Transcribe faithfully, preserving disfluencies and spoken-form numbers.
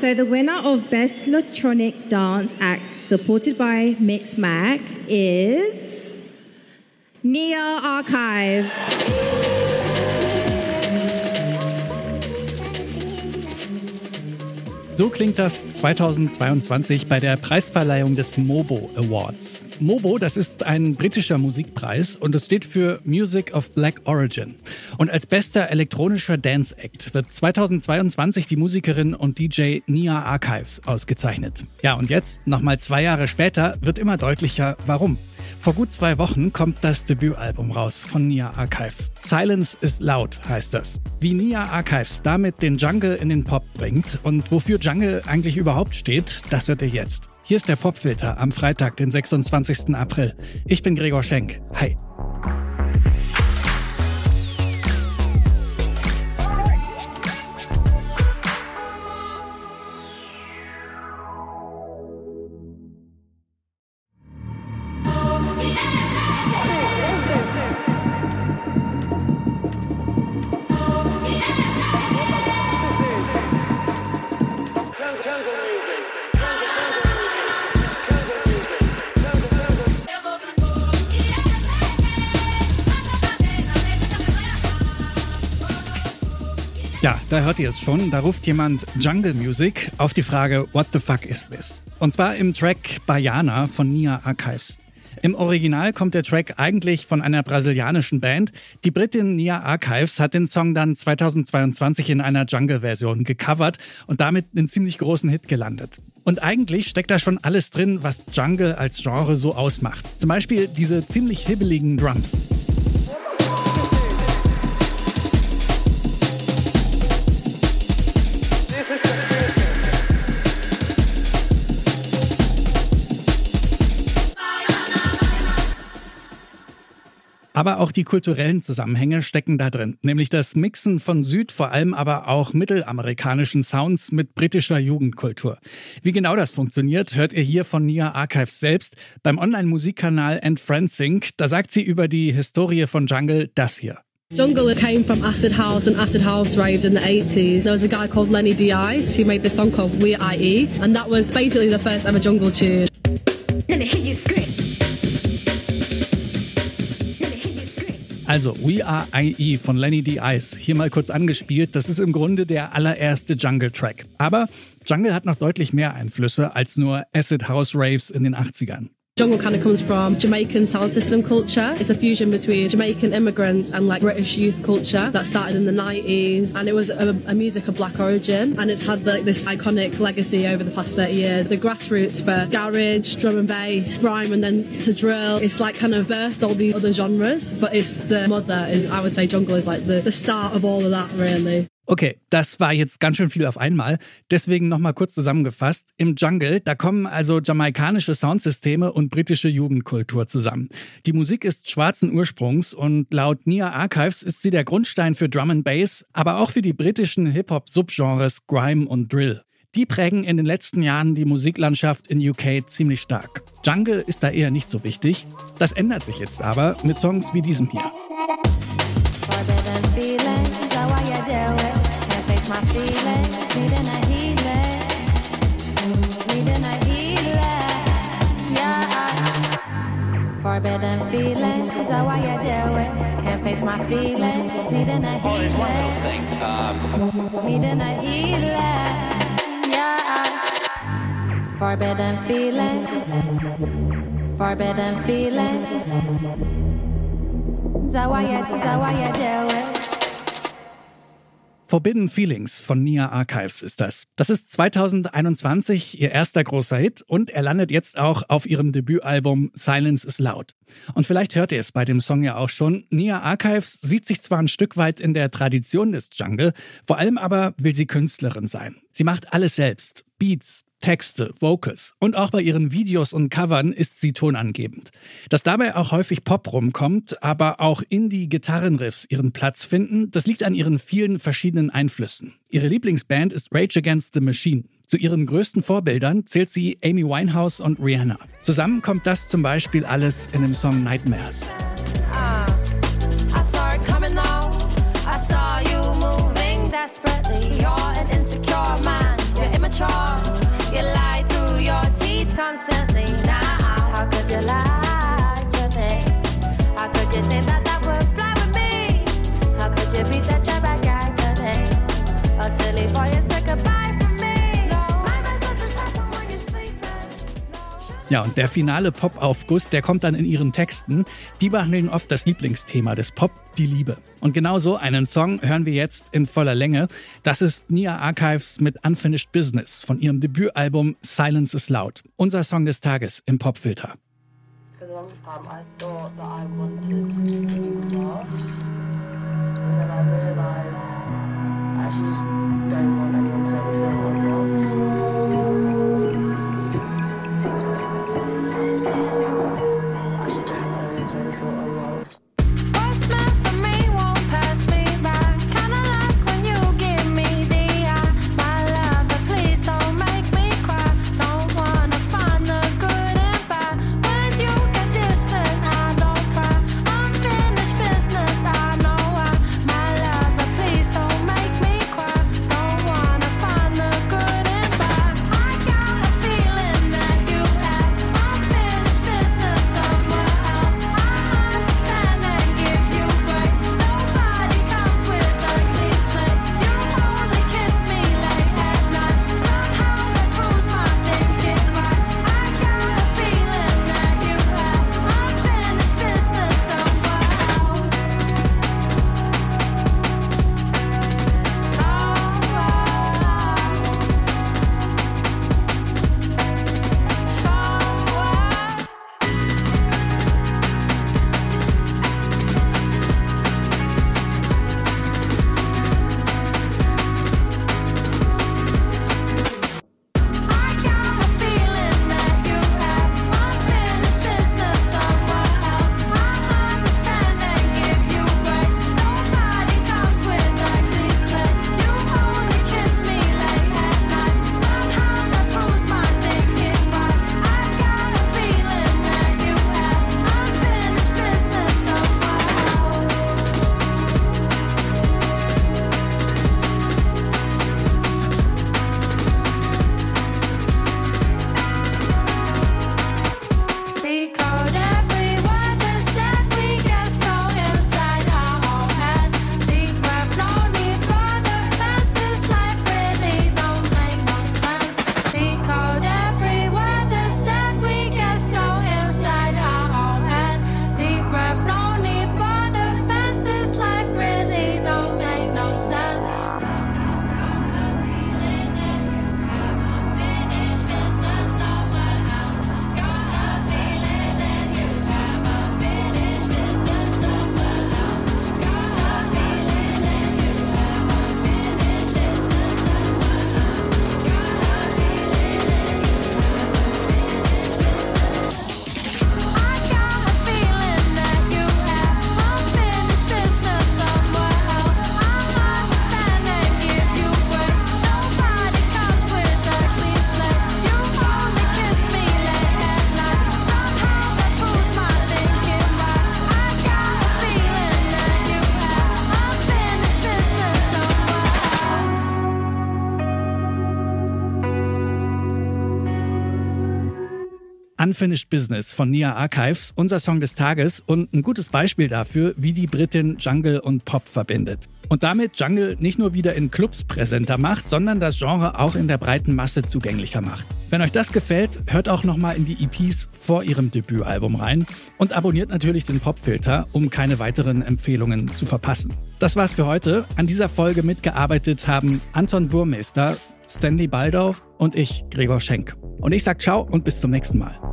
So the winner of Best Electronic Dance Act, supported by Mixmag, is Nia Archives. So klingt das zweitausendzweiundzwanzig bei der Preisverleihung des MOBO Awards. MOBO, das ist ein britischer Musikpreis und es steht für Music of Black Origin. Und als bester elektronischer Dance Act wird zweitausendzweiundzwanzig die Musikerin und D J Nia Archives ausgezeichnet. Ja, und jetzt, nochmal zwei Jahre später, wird immer deutlicher, warum. Vor gut zwei Wochen kommt das Debütalbum raus von Nia Archives. Silence is Loud heißt das. Wie Nia Archives damit den Jungle in den Pop bringt und wofür Jungle eigentlich überhaupt steht, das hört ihr jetzt. Hier ist der Popfilter am Freitag, den sechsundzwanzigsten April. Ich bin Gregor Schenk. Hi. Ja, da hört ihr es schon. Da ruft jemand Jungle Music auf die Frage, what the fuck is this? Und zwar im Track Baiana von Nia Archives. Im Original kommt der Track eigentlich von einer brasilianischen Band. Die Britin Nia Archives hat den Song dann zweitausendzweiundzwanzig in einer Jungle-Version gecovert und damit einen ziemlich großen Hit gelandet. Und eigentlich steckt da schon alles drin, was Jungle als Genre so ausmacht. Zum Beispiel diese ziemlich hibbeligen Drums. Aber auch die kulturellen Zusammenhänge stecken da drin, nämlich das Mixen von Süd-, vor allem aber auch mittelamerikanischen Sounds mit britischer Jugendkultur. Wie genau das funktioniert, hört ihr hier von Nia Archives selbst beim Online-Musikkanal And Friends Sync. Da sagt sie über die Historie von Jungle das hier. Jungle came from acid house and acid house raves in the eighties. There was a guy called Lenny D Ice who made this song called We I E, and that was basically the first ever jungle tune. Also We Are I E von Lenny D Ice, hier mal kurz angespielt, das ist im Grunde der allererste Jungle-Track. Aber Jungle hat noch deutlich mehr Einflüsse als nur Acid House Raves in den achtzigern. Jungle kind of comes from Jamaican sound system culture. It's a fusion between Jamaican immigrants and like British youth culture that started in the nineties, and it was a, a music of black origin, and it's had like this iconic legacy over the past thirty years. The grassroots for garage, drum and bass, grime, and then to drill. It's like kind of birthed all these other genres, but it's the mother is, I would say Jungle is like the, the start of all of that really. Okay, das war jetzt ganz schön viel auf einmal. Deswegen nochmal kurz zusammengefasst. Im Jungle, da kommen also jamaikanische Soundsysteme und britische Jugendkultur zusammen. Die Musik ist schwarzen Ursprungs und laut Nia Archives ist sie der Grundstein für Drum and Bass, aber auch für die britischen Hip-Hop-Subgenres Grime und Drill. Die prägen in den letzten Jahren die Musiklandschaft in U K ziemlich stark. Jungle ist da eher nicht so wichtig. Das ändert sich jetzt aber mit Songs wie diesem hier. My feelings, needing a healing, needing a healing, yeah. Forbidden feelings, how I you do it? Can't face my feelings, needing a healing. Oh, there's one little thing. Um... Needing a healing, yeah. Forbidden feelings, forbidden feelings, how I you, how I you do it? Forbidden Feelings von Nia Archives ist das. Das ist zweitausendeinundzwanzig ihr erster großer Hit und er landet jetzt auch auf ihrem Debütalbum Silence is Loud. Und vielleicht hört ihr es bei dem Song ja auch schon. Nia Archives sieht sich zwar ein Stück weit in der Tradition des Jungle, vor allem aber will sie Künstlerin sein. Sie macht alles selbst. Beats, Texte, Vocals und auch bei ihren Videos und Covern ist sie tonangebend. Dass dabei auch häufig Pop rumkommt, aber auch Indie-Gitarrenriffs ihren Platz finden, das liegt an ihren vielen verschiedenen Einflüssen. Ihre Lieblingsband ist Rage Against the Machine. Zu ihren größten Vorbildern zählt sie Amy Winehouse und Rihanna. Zusammen kommt das zum Beispiel alles in dem Song Nightmares. Uh, I saw it coming on. I saw you moving desperately. You're an insecure man. You're immature. Ja, und der finale Pop-Aufguss, der kommt dann in ihren Texten. Die behandeln oft das Lieblingsthema des Pop, die Liebe. Und genau so einen Song hören wir jetzt in voller Länge. Das ist Nia Archives mit Unfinished Business von ihrem Debütalbum Silence is Loud. Unser Song des Tages im Popfilter. For the longest time, I thought that I wanted to be loved, and then I realised I actually just don't want anyone to make me feel unloved. I just don't want anyone to make me feel unloved. What's meant for me won't pass me by. Kinda like when you give me the eye. My lover, please don't make me cry. Don't wanna find the good and bad. When you get distant, I don't cry. Unfinished business, I know why. My lover, please don't make me cry. Don't wanna find the good and bad. I got a feeling that you have unfinished business somewhere else. I understand and give you grace. Nobody comes with a clean slate. You only kiss me late at night. Somehow that proves my thinking right. I got a feeling that you have unfinished business somewhere else. Somewhere. I got a feeling that you have unfinished business somewhere else. I understand and give you grace. Nobody comes with a clean slate. You only kiss me late at night. Somehow that proves my thinking right. I got a feeling that you have unfinished business somewhere else. Decode every word that's said. We get so inside our own head. Deep breath, no need for defenses. Life really don't make no sense. Decode every word that's said. We get so inside our own head. Deep breath, no need for defenses. Life really don't make no sense. I got a feeling that you have unfinished business somewhere else. I understand and give you grace. Nobody comes with a clean slate. You only kiss me late at night. Somehow that proves my thinking right. I got a feeling that you have unfinished business somewhere else. Unfinished Business von Nia Archives, unser Song des Tages und ein gutes Beispiel dafür, wie die Britin Jungle und Pop verbindet. Und damit Jungle nicht nur wieder in Clubs präsenter macht, sondern das Genre auch in der breiten Masse zugänglicher macht. Wenn euch das gefällt, hört auch nochmal in die E Ps vor ihrem Debütalbum rein und abonniert natürlich den Popfilter, um keine weiteren Empfehlungen zu verpassen. Das war's für heute. An dieser Folge mitgearbeitet haben Anton Burmeister, Stanley Baldauf und ich, Gregor Schenk. Und ich sag ciao und bis zum nächsten Mal.